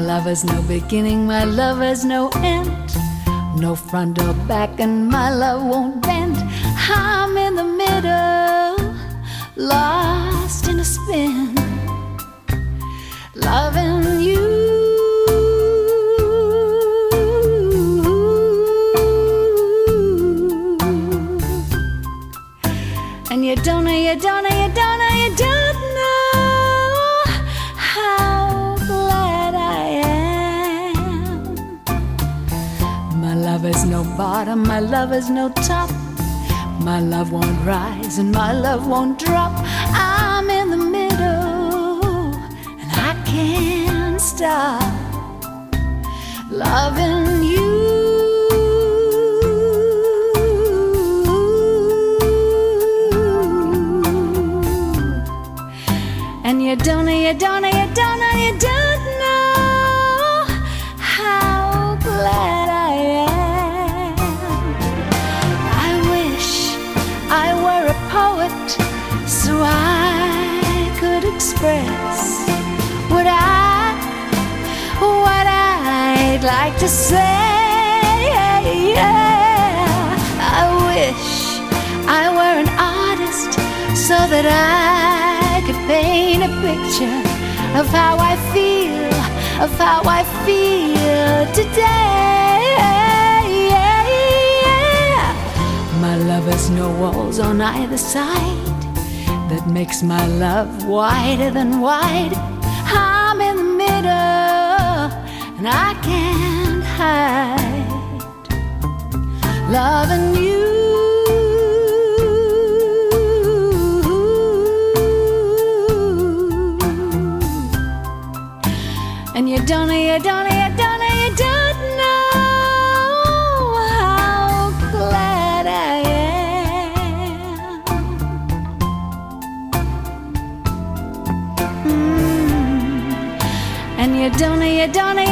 love has no beginning, my love has no end. No front or back, and my love won't bend. I'm in the middle, lost in a spin, loving you. And you don't know how glad I am. My love has no bottom, my love has no top. My love won't rise and my love won't drop. I'm in the middle and I can't stop loving you. And you don't know how glad I am. I wish I were a poet so I could express what I'd like to say. I wish I were an artist so that I could paint a picture of how I feel today. My love has no walls on either side that makes my love wider than wide. I'm in the middle and I can't hide loving you. And you don't know how glad I am. And you don't